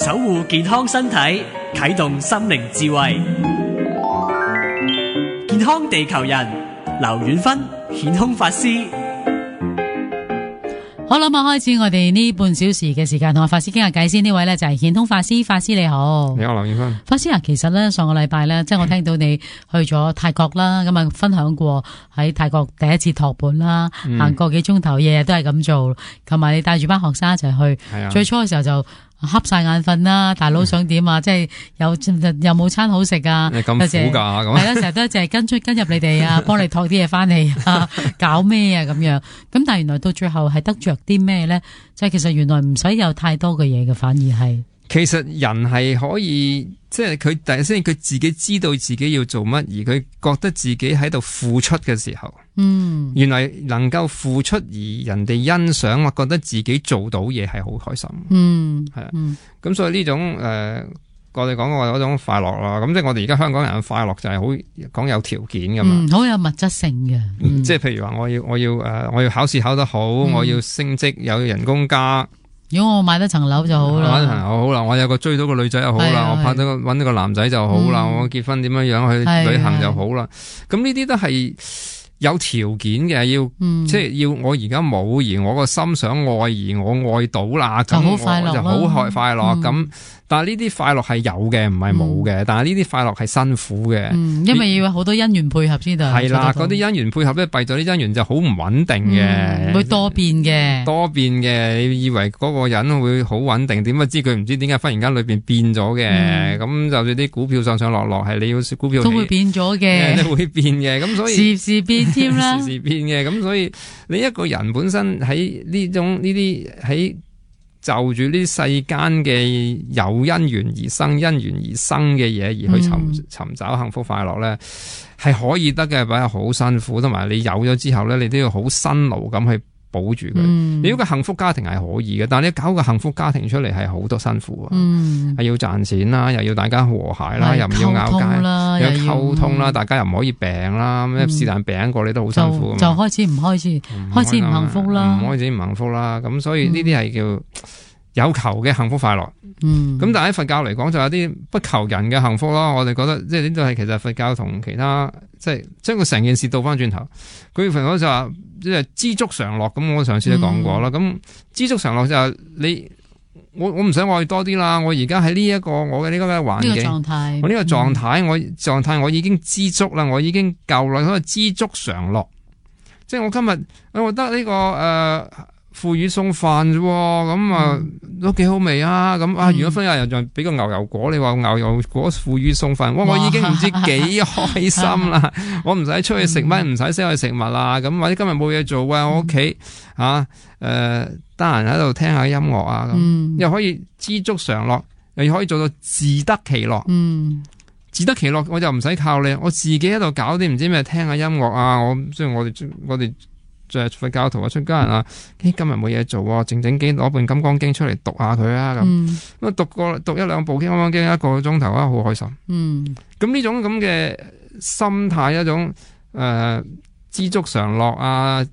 守護健康身體，啟動心靈智慧。健康地球人，劉遠芬顯空法師。 好啦，咁開始我哋呢半小時嘅時間，同阿法師傾下偈先。呢位呢就係顯通法師，法師你好。 你好，劉遠芬。 法師啊，其實呢上個禮拜呢，即係我聽到你去咗泰國啦，咁啊分享過喺泰國第一次托盤啦，行個幾鐘頭，日日都係咁做，同埋你帶住班學生一齊去。最初嘅時候就瞌晒眼瞓啦，大佬想點啊？即係有冇餐好食啊？ 你咁苦噶咁？ 係啦，成日都淨係跟入你哋啊，幫你托啲嘢翻嚟啊，搞咩啊咁樣？咁但係原來到最後係得着啲咩咧？就係其實原來唔使有太多嘅嘢嘅，反而係。 其實人係可以，即係佢第一先，佢自己知道自己要做乜，而佢覺得自己喺度付出嘅時候，原來能夠付出而人哋欣賞，或覺得自己做到嘢係好開心。係啊，咁所以呢種我哋講過嗰種快樂啦，咁即係我哋而家香港人嘅快樂就係好講有條件噶嘛， 好有物質性嘅。即係譬如話我要考試考得好，我要升職有人工加。 如果我買得層樓就好啦， 買得層樓好啦，我有個追到個女仔就好啦，我拍到搵到個男仔就好啦，我結婚點樣去旅行就好啦。咁呢啲都係有條件嘅，即係要我而家冇，而我個心想愛，而我愛到啦，咁我就好快樂咁。但係呢啲快樂係有嘅，唔係冇嘅。但係呢啲快樂係辛苦嘅， 因為要有好多因緣配合先得。 係啦，嗰啲因緣配合咧，弊咗啲因緣就好唔穩定嘅， 會多變嘅。 你以為嗰個人會好穩定，點不知佢唔知點解忽然間裏邊變咗嘅。咁就算啲股票上上落落，係你要股票都會變咗嘅， 都會變嘅。咁所以時變添啦， 時變嘅。咁所以你一個人本身喺呢啲喺。就住呢啲世間嘅有因緣而生、因緣而生嘅嘢，而去尋找幸福快樂咧，係可以得嘅，不過好辛苦，同埋你有咗之後咧，你都要好辛勞咁去保住佢。你如果個幸福家庭係可以嘅，但係你搞個幸福家庭出嚟係好多辛苦啊，係要賺錢啦，又要大家和諧啦，又唔要拗交啦，又要溝通啦，大家又唔可以病啦，是但病過你都好辛苦。 就開始唔開心，開始唔幸福啦， 開始唔幸福啦。咁所以呢啲係叫有求嘅幸福快樂。咁但係喺佛教嚟講，就有啲不求人嘅幸福咯。我哋覺得即係呢度係其實佛教同其他即係將佢成件事倒翻轉頭。佢佛教就話即係知足常樂。咁我上次都講過啦。咁知足常樂就係我唔想愛多啲啦。我而家喺呢一個我嘅呢個環境，我呢個狀態我已經知足啦，我已經夠啦。所以知足常樂，即係我今日我覺得呢個腐乳送飯啫，咁啊都幾好味啊！咁啊，如果分日又俾個牛油果，你話牛油果腐乳送飯，我已經唔知幾開心啦！我唔使出去食乜，唔使去食物啦，咁或者今日冇嘢做啊，我屋企得閒喺度聽下音樂啊，咁又可以知足常樂，又可以做到自得其樂。自得其樂，我就唔使靠你，我自己喺度搞啲唔知咩，聽下音樂啊！即係我哋。就係佛教徒啊，出家人啊，今日冇嘢做，靜靜經攞本《金剛經》出嚟讀下佢啊，咁讀一兩部《金剛經》一個鐘頭啊，好開心。咁呢種咁嘅心態，一種知足常樂啊，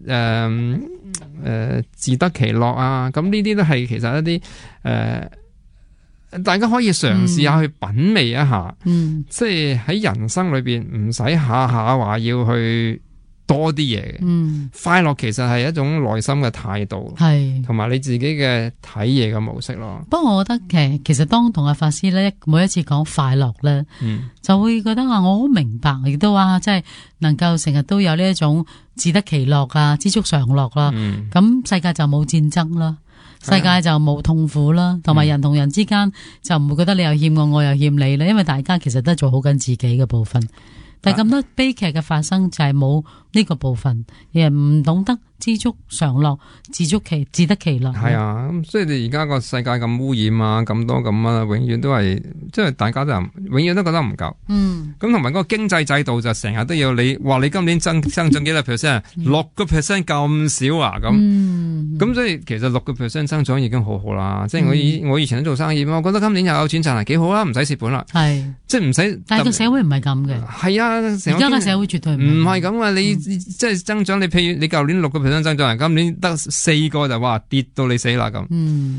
自得其樂啊，咁呢啲都係其實一啲大家可以嘗試下去品味一下，即係喺人生裏邊唔使下下話要去多啲嘢嘅，快樂其實係一種內心嘅態度，係同埋你自己嘅睇嘢嘅模式咯。 不過我覺得其實當同阿法師咧每一次講快樂咧，就會覺得我好明白，亦都話即係能夠成日都有呢一種自得其樂啊，知足常樂啦。咁世界就冇戰爭啦，世界就冇痛苦啦，同埋人同人之間就唔會覺得你又欠我，我又欠你啦，因為大家其實都做好緊自己嘅部分。但係咁多悲劇嘅發生就係冇呢個部分，而唔懂得知足常樂，自得其樂。 係啊，咁所以你而家個世界咁污染啊，咁多咁啊，永遠都係即係大家都永遠都覺得唔夠。咁同埋嗰個經濟制度就成日都要你話你今年增長幾多 percent，6% 咁少啊咁所以其實6% 增長已經好好啦。即係我以前都做生意，我覺得今年又有錢賺係幾好啦，唔使蝕本啦。係即係唔使。但係個社會唔係咁嘅。係啊。而家嘅社會絕對唔係咁啊！你即係增長，你譬如你舊年6% 增長，今年得4個就哇跌到你死啦咁。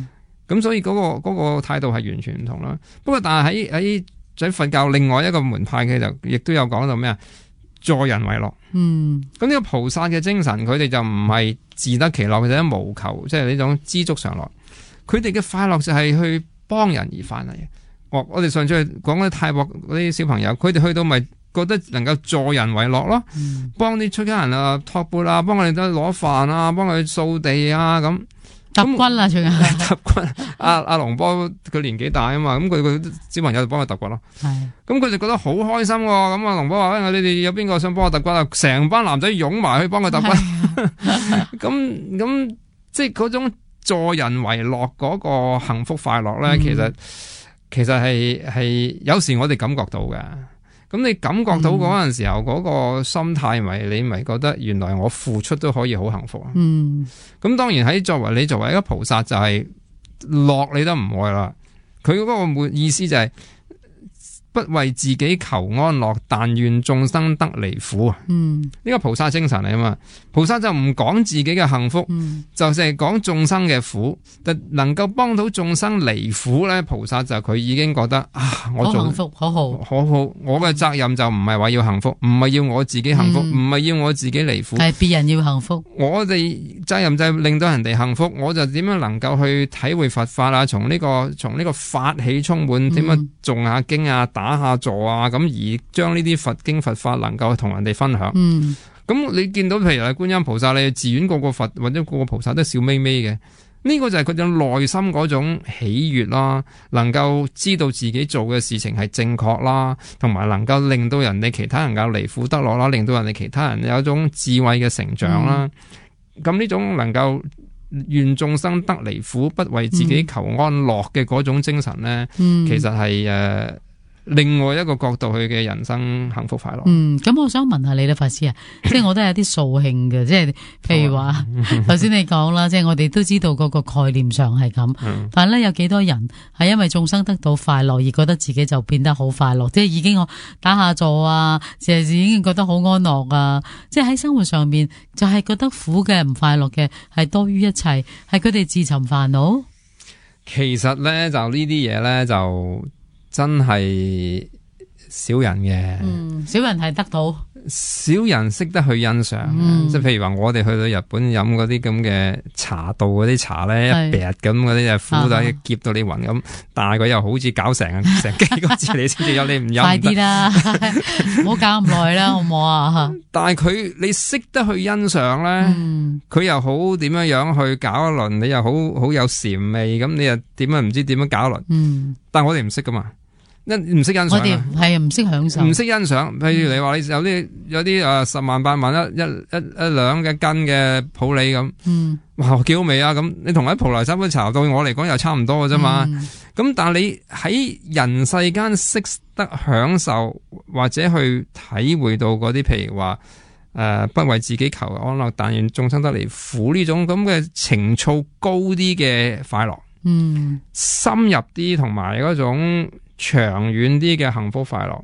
咁所以嗰個態度係完全唔同啦。不過但係喺佛教另外一個門派嘅就亦都有講到咩啊？助人為樂。咁呢個菩薩嘅精神，佢哋就唔係自得其樂或者無求，即係呢種知足常樂。佢哋嘅快樂就係去幫人而翻嚟。我哋上次講嗰啲泰國嗰啲小朋友，佢哋去到咪覺得能夠助人為樂咯，幫啲出家人啊托缽啊，幫佢哋都攞飯啊，幫佢掃地啊咁。 揼骨啦，仲有揼骨。阿龍波佢年紀大啊嘛，咁佢小朋友就幫佢揼骨咯。咁佢就覺得好開心喎。咁阿龍波話：你哋有邊個想幫我揼骨啊？成班男仔湧埋去幫佢揼骨。咁即係嗰種助人為樂嗰個幸福快樂咧，其實係有時我哋感覺到嘅。咁你感覺到嗰陣時候嗰個心態，你咪覺得原來我付出都可以好幸福啊。咁當然作為一個菩薩，就係樂你都唔愛啦。佢嗰個意思就係不為自己求安樂，但願眾生得離苦啊。呢個菩薩精神嚟啊嘛。菩薩就唔講自己嘅幸福，就淨係講眾生嘅苦，能夠幫到眾生離苦咧。菩薩就佢已經覺得我做好幸福，好好， 我嘅責任就唔係話要幸福，唔係要我自己幸福，唔係要我自己離苦， 係別人要幸福。我哋責任就係令到人哋幸福，我就點樣能夠去體會佛法啊？從呢個法喜充滿，點樣誦下經啊，打下坐啊，咁而將呢啲佛經佛法能夠同人哋分享。咁你見到譬如係觀音菩薩，你寺院個佛或者個菩薩都笑眯眯嘅，呢個就係佢種內心嗰種喜悅啦，能夠知道自己做嘅事情係正確啦，同埋能夠令到人哋其他人夠離苦得樂啦，令到人哋其他人有一種智慧嘅成長啦。咁呢種能夠願眾生得離苦，不為自己求安樂嘅嗰種精神咧，其實係另外一個角度去嘅人生幸福快樂。 咁我想問下你咧，法師啊，即係我都有啲掃興嘅，即係譬如話頭先你講啦，即係我哋都知道嗰個概念上係咁，但係咧有幾多人係因為眾生得到快樂而覺得自己就變得好快樂，即係已經我打下坐啊，成日已經覺得好安樂啊，即係喺生活上面就係覺得苦嘅唔快樂嘅係多於一切，係佢哋自尋煩惱。 其實咧就呢啲嘢咧就真係少人嘅， 少人係得到， 少人識得去欣賞。即係譬如話我哋去到日本飲嗰啲咁嘅茶道嗰啲茶咧，一劈咁嗰啲就苦到澀到你暈咁，但係佢又好似搞成幾個字你先至有，你唔飲快啲啦，唔好搞咁耐啦，好唔好啊？ 但係你識得去欣賞咧，佢又好點樣去搞一輪，你又好有禪味，咁你又點樣唔知點樣搞一輪？但係我哋唔識噶嘛。唔識欣賞， 我哋係唔識享受， 唔識欣賞。譬如你話你有啲10萬8萬一兩嘅斤嘅普洱咁，哇幾好味啊！咁你同喺蒲萊山杯茶，對我嚟講又差唔多嘅啫嘛。咁但係你喺人世間識得享受或者去體會到嗰啲，譬如話不為自己求安樂，但願眾生得離苦呢種咁嘅情操高啲嘅快樂，深入啲同埋嗰種長遠啲嘅幸福快樂，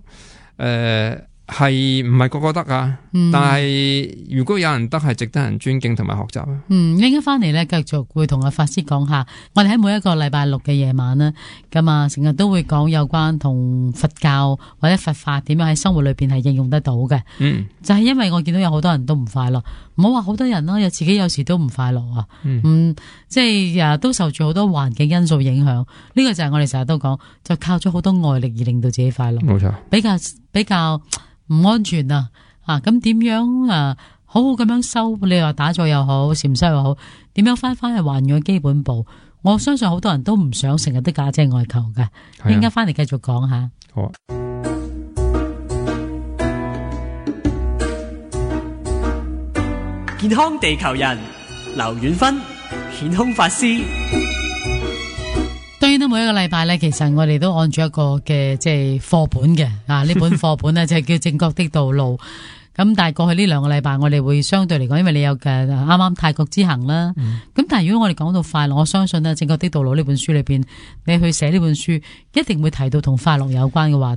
係唔係個個得啊？但係如果有人得，係值得人尊敬同埋學習啊。 一陣間翻嚟咧，繼續會同阿法師講下，我哋喺每一個禮拜六嘅夜晚咧，咁啊成日都會講有關同佛教或者佛法點樣喺生活裏邊係應用得到嘅。就係因為我見到有好多人都唔快樂，唔好話好多人啦，有自己有時都唔快樂啊。即係都受住好多環境因素影響。呢個就係我哋成日都講，就靠咗好多外力而令到自己快樂。 冇錯， 比較唔安全啊！咁點樣好好咁樣修？你話打坐又好，禪修又好，點樣翻去還原基本步？我相信好多人都唔想成日都假借外求嘅。應該翻嚟繼續講下。 好啊。 健康地球人劉遠芬顯空法師。 當然啦，每一個禮拜咧，其實我哋都按住一個嘅即係課本嘅呢本課本咧就係叫正確的道路。咁但係過去呢2個禮拜，我哋會相對嚟講，因為你有嘅啱啱泰國之行啦。咁但係如果我哋講到快樂，我相信正確的道路呢本書裏邊，你去寫呢本書，一定會提到同快樂有關嘅話題。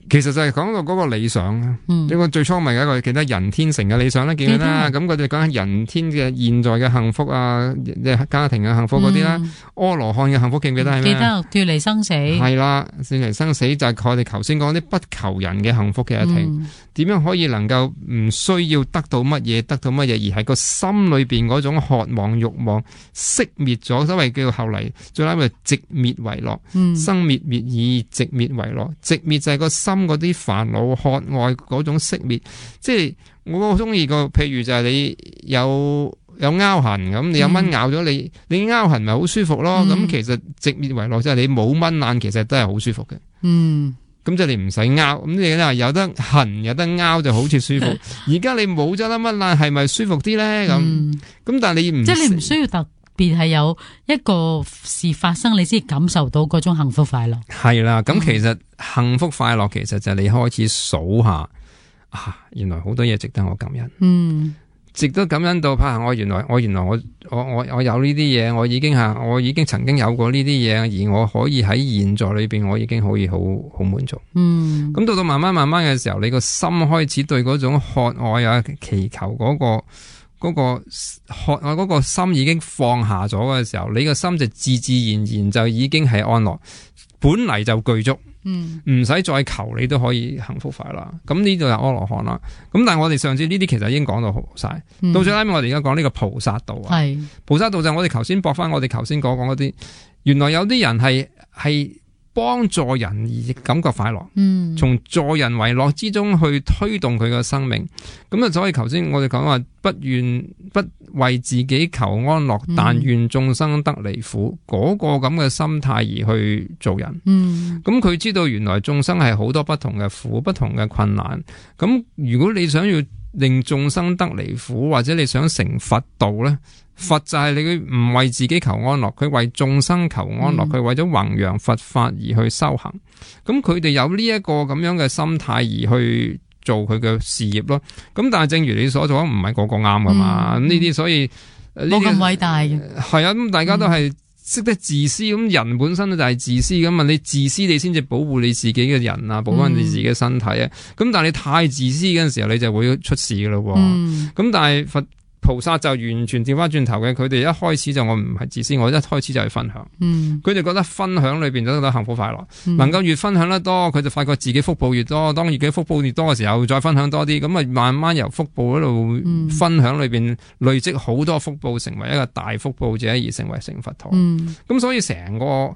其實就係講到嗰個理想啊，呢個最初咪有一個記得人天成嘅理想啦，記得啦。咁佢哋講緊人天嘅現在嘅幸福啊，家庭嘅幸福嗰啲啦，阿羅漢嘅幸福記唔記得係咩？記得脫離生死。係啦，脫離生死就係我哋頭先講啲不求人嘅幸福嘅一庭。點樣可以能夠唔需要得到乜嘢，而係個心裏邊嗰種渴望慾望熄滅咗，所謂叫後嚟最後咪寂滅為樂，生滅滅以寂滅為樂。寂滅就係個心嗰啲煩惱渴愛嗰種熄滅。即係我好中意個譬如就係你有拗痕咁，你有蚊咬咗你拗痕咪好舒服咯。咁其實寂滅為樂即係你冇蚊爛，其實都係好舒服嘅。咁即係你唔使拗，咁你咧有得痕有得拗就好似舒服。而家你冇咗粒蚊爛，係咪舒服啲咧？咁但係你唔即係你唔需要特別係有一個事發生，你先感受到嗰種幸福快樂。 係啦，咁其實幸福快樂其實就係你開始數下原來好多嘢值得我感恩。值得感恩到我原來我有呢啲嘢，我已經曾經有過呢啲嘢，而我可以喺現在裏邊，我已經可以好滿足。咁到慢慢嘅時候，你個心開始對嗰種渴愛啊、祈求嗰個渴愛嗰個心已經放下咗嘅時候，你個心就自自然就已經係安樂，本嚟就具足。唔使再求，你都可以幸福快樂。咁呢度係阿羅漢啦。咁但係我哋上次呢啲其實已經講到好晒。到最後尾我哋而家講呢個菩薩道啊。菩薩道就係我哋頭先駁翻我哋頭先講嗰啲，原來有啲人係幫助人而感覺快樂。從助人為樂之中去推動佢嘅生命。咁啊，所以頭先我哋講話不為自己求安樂，但願眾生得離苦，嗰個咁嘅心態而去做人。咁佢知道原來眾生係好多不同嘅苦，不同嘅困難。咁如果你想要令眾生得離苦，或者你想成佛道呢，佛就係你唔為自己求安樂，佢為眾生求安樂，佢為咗弘揚佛法而去修行。咁佢哋有呢一個咁樣嘅心態而去做佢嘅事業咯。咁但係正如你所做，唔係個個啱噶嘛。呢啲所以冇咁偉大嘅。 係啊，咁大家都係識得自私。咁人本身就係自私咁嘛。你自私，你先至保護你自己嘅人啊，保護你自己嘅身體啊。咁但係你太自私嗰陣時候，你就會出事噶咯。咁但係菩薩就完全調翻轉頭嘅，佢哋一開始就我唔係自私，我一開始就係分享。佢哋覺得分享裏邊就得到幸福快樂，能夠越分享得多，佢就發覺自己福報越多。當自己福報越多嘅時候，再分享多啲，咁啊慢慢由福報嗰度分享裏邊累積好多福報，成為一個大福報者而成為成佛陀。咁所以成個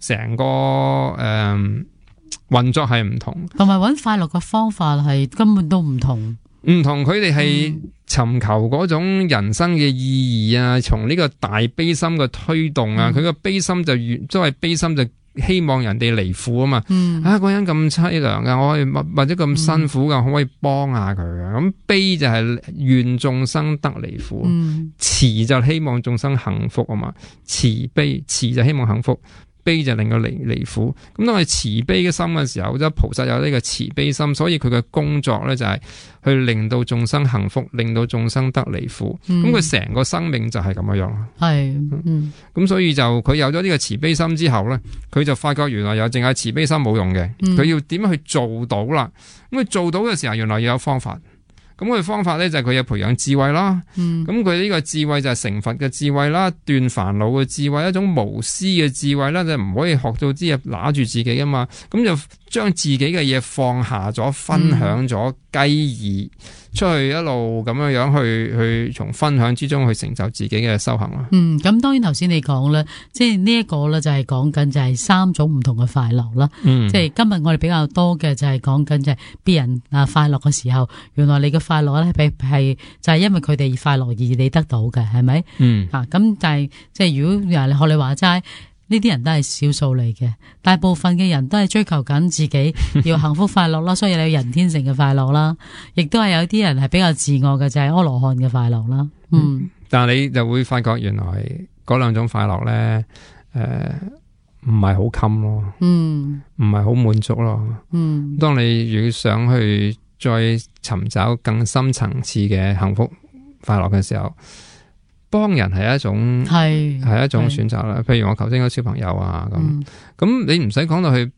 運作係唔同， 同埋搵快樂嘅方法係根本都唔同。 佢哋係尋求嗰種人生嘅意義啊，從呢個大悲心嘅推動啊，佢個悲心就所謂悲心就希望人哋離苦啊嘛。嗰個人咁淒涼噶，我可以或者咁辛苦噶，可唔可以幫下佢啊？咁悲就係願眾生得離苦，慈就希望眾生幸福啊嘛。慈悲，慈就希望幸福，悲就令佢離苦。咁當係慈悲嘅心嘅時候，即係菩薩有呢個慈悲心，所以佢嘅工作咧就係去令到眾生幸福，令到眾生得離苦。咁佢成個生命就係咁樣樣。咁所以就佢有咗呢個慈悲心之後咧，佢就發覺原來有淨係慈悲心冇用嘅，佢要點樣去做到啦？咁佢做到嘅時候，原來要有方法。咁佢方法咧就係佢有培養智慧啦。咁佢呢個智慧就係成佛嘅智慧啦，斷煩惱嘅智慧，一種無私嘅智慧啦，就唔可以學到啲嘢揦住自己啊嘛。咁就將自己嘅嘢放下咗，分享咗，繼而出去一路咁樣去從分享之中去成就自己嘅修行啦。 咁當然頭先你講啦，即係呢一個咧就係講緊就係三種唔同嘅快樂啦。即係今日我哋比較多嘅就係講緊就係別人快樂嘅時候，原來你嘅快樂咧係就係因為佢哋快樂而你得到嘅，係咪？咁但係即係如果學你話齋，呢啲人都係少數嚟嘅，大部分嘅人都係追求緊自己要幸福快樂啦，所以你有人天成嘅快樂啦，亦都係有啲人係比較自我嘅，就係阿羅漢嘅快樂啦。 但係你就會發覺原來嗰兩種快樂咧，唔係好襟咯，唔係好滿足咯。當你如果想去再尋找更深層次嘅幸福快樂嘅時候，幫人係一種係一種選擇啦。譬如我頭先嗰小朋友啊，咁你唔使講到去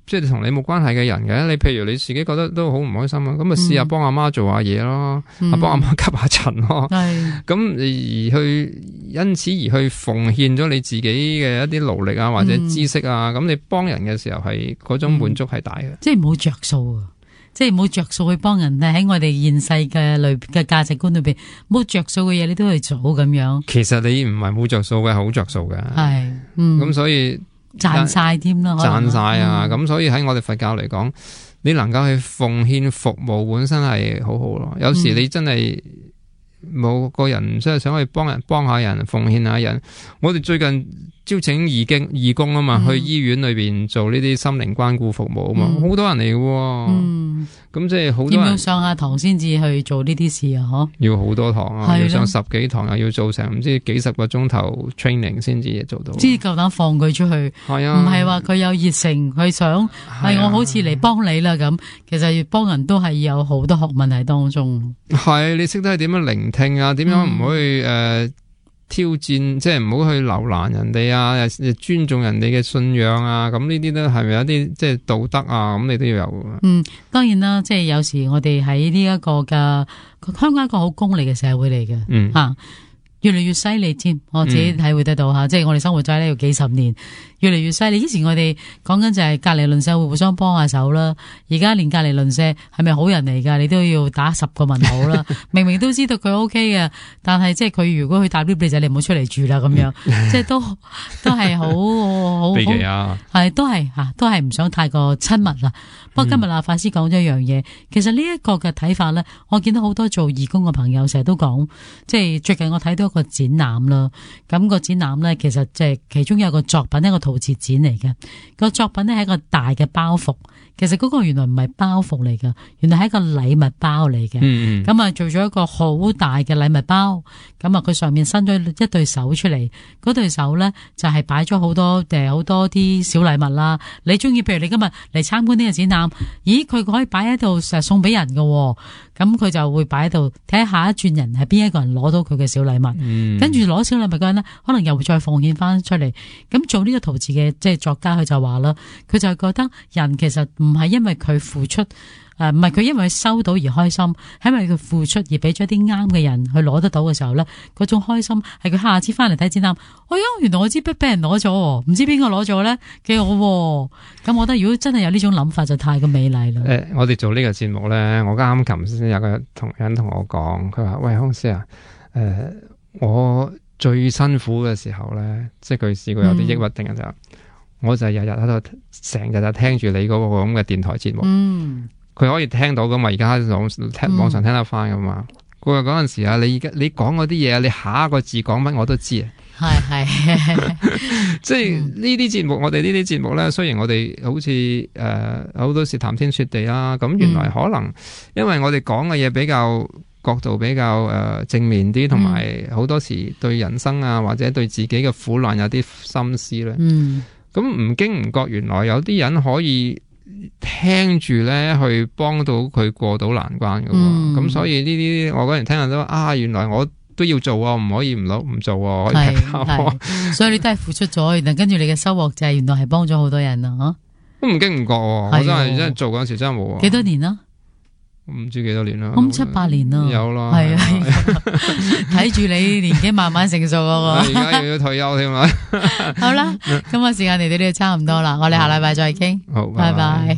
即係同你冇關係嘅人嘅，你譬如你自己覺得都好唔開心啊，咁咪試下幫阿媽做下嘢咯，幫阿媽吸下塵咯，咁因此而去奉獻咗你自己嘅一啲勞力啊或者知識啊，咁你幫人嘅時候係嗰種滿足係大嘅， 即係冇着數啊！即係冇着數去幫人咧，喺我哋現世嘅價值觀裏邊，冇着數嘅嘢你都去做咁樣。其實你唔係冇着數嘅，好着數嘅。係，咁所以賺晒添啦， 賺晒啊！咁所以喺我哋佛教嚟講，你能夠去奉獻服務本身係好好咯。有時你真係冇個人即係想去幫下人，奉獻下人。我哋最近招請義工啊嘛，去醫院裏邊做呢啲心靈關顧服務啊嘛，好多人嚟嘅。咁即係好多人點樣上下堂先至去做呢啲事啊？嗬， 要好多堂啊，要上10幾堂，又要做成唔知幾10個鐘頭 training 先至做到。 先夠膽放佢出去，係啊，唔係話佢有熱誠，佢想係我好似嚟幫你啦咁。其實幫人都係有好多學問喺當中。 係你識得係點樣聆聽啊？點樣唔可以挑戰，即係唔好去留難人哋啊，尊重人哋嘅信仰啊，咁呢啲都係咪有啲即係道德啊？咁你都要有。 當然啦，即係有時我哋喺呢一個嘅香港一個好功利嘅社會嚟嘅，吓越嚟越犀利添。我自己體會得到吓，即係我哋生活咗呢度幾十年，越嚟越犀利。以前我哋講緊就係隔籬鄰舍會互相幫下手啦，而家連隔籬鄰舍係咪好人嚟噶，你都要打10個問號啦。明明都知道佢 OK 嘅，但係即係佢如果去搭 lift 你就你唔好出嚟住啦咁樣，即係都係好避忌啊， 係都係唔想太過親密啦。不過今日法師講咗一樣嘢，其實呢一個嘅睇法咧，我見到好多做義工嘅朋友成日都講，即係最近我睇到一個展覽啦，咁個展覽咧其實即係其中有個作品，一個陶瓷展嚟嘅，個作品咧係一個大嘅包袱。其實嗰個原來唔係包袱嚟噶，原來係一個禮物包嚟嘅。咁啊做咗一個好大嘅禮物包，咁啊佢上面伸咗一對手出嚟，嗰對手咧就係擺咗好多啲小禮物啦。你中意，譬如你今日嚟參觀呢個展覽，咦佢可以擺喺度送俾人嘅，咁佢就會擺喺度睇下一轉人係邊一個人攞到佢嘅小禮物，跟住攞小禮物嗰人呢，可能又會再奉獻翻出嚟。咁做呢個陶瓷嘅即係作家，佢就話啦，佢就覺得人其實唔係因為佢付出，唔係佢因為收到而開心，係因為佢付出而俾咗啲啱嘅人去攞得到嘅時候咧，嗰種開心係佢下次翻嚟睇展覽，原來我支筆俾人攞咗，唔知邊個攞咗咧，幾好。咁我覺得如果真係有呢種諗法就太過美麗啦。 我哋做呢個節目咧，我啱琴先有個人同我講，佢話喂康師啊，我最辛苦嘅時候咧，即係佢試過有啲抑鬱症嘅時候，我就日日喺度，成日就聽住你嗰個咁嘅電台節目。佢可以聽到噶嘛？而家網上聽得翻噶嘛？佢話嗰陣時啊，你講嗰啲嘢，你下一個字講乜我都知啊。係即係呢啲節目，我哋呢啲節目咧，雖然我哋好似好多時談天說地啦，咁原來可能因為我哋講嘅嘢比較角度比較正面啲，同埋好多時對人生啊或者對自己嘅苦難有啲心思咧。咁唔經唔覺，原來有啲人可以聽住咧，去幫到佢過到難關㗎喎。咁所以呢啲我嗰人聽人都原來我都要做啊，唔可以唔做啊。 係，所以你都係付出咗，然後跟住你嘅收穫就係原來係幫咗好多人啊！ 都唔經唔覺，我真係做嗰陣時真係冇。 幾多年啦？唔知幾多年啦， 咁7-8年啦， 有啦， 係啊，睇住你年紀慢慢成熟啊！ 而家又要退休添啊！ 好啦，今日時間嚟到呢度差唔多啦，我哋下禮拜再傾， 好， 拜拜。